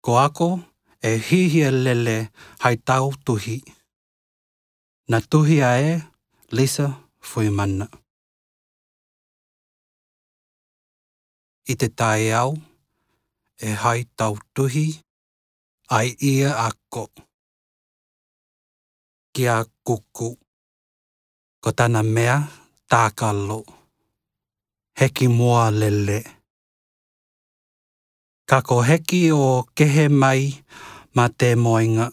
Ko ako e hihia lele hai tau tuhi. Na tuhi ae, Lisa Fuimana. I te tae au, e hai tau tuhi, ai ia ako. Kia kuku. Ko tana mea tākalo. Heki moa lele. Ka ko heki o kehe mai ma te moinga.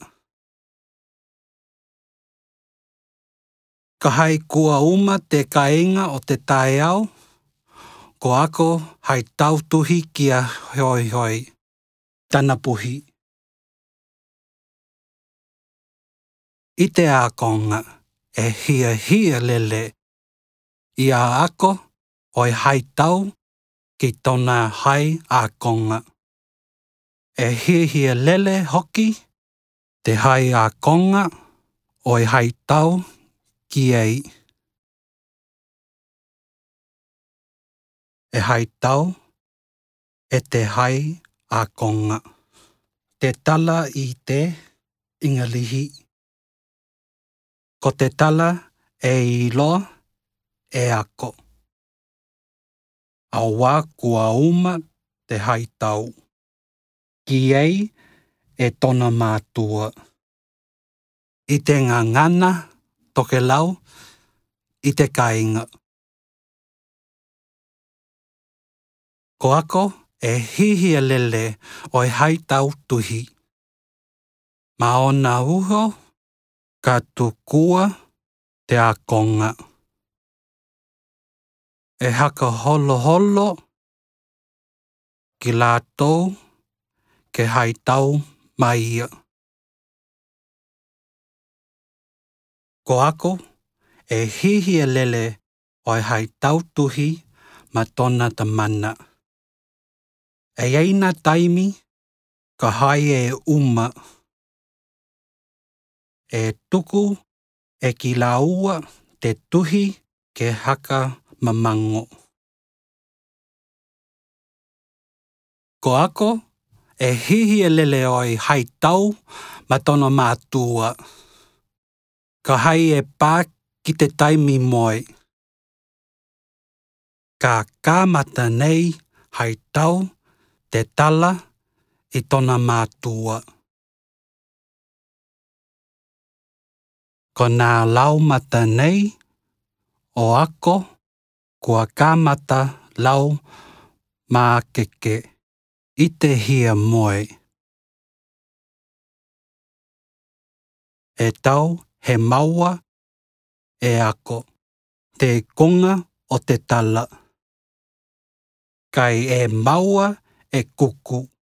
Ka hai kua uma te kainga o te tae au, ko ako hai tau tuhi kia hoi hoi. Tana puhi. I te ākonga e hia lele. I a ako oi hai tau ki tona hai ākonga. E hia lele hoki te hai ākonga oi hai tau ki ei. E hai tau e te hai ākonga. Te tala i te ingalihi. Ko te tala e ilo e ako. Awa kua uma te hai tau. Ki ei e tona mātua. I te ngangana toke lau i te kainga. Ko ako e hihia lele oi hai tau tuhi. Ma ona uho ka tukua te ākonga. E haka holo holo ki lātou ke hai tau mai ia. Ko ako e hihia lele oi hai tau tuhi ma tona ta mana. E eina taimi ka hai e uma. E tuku e ki laua te tuhi ke haka mamango. Ko ako e hihia lele oi hai tau ma tona mātua. Ka hai e pā ki te taimi moi. Ka kāmata nei hai tau te tala i tona mātua. Ko nā lau mata nei o ako kua kāmata lau mākeke i te hia moi. E tau he maua e ako te konga o te tala. Kai e maua e kuku.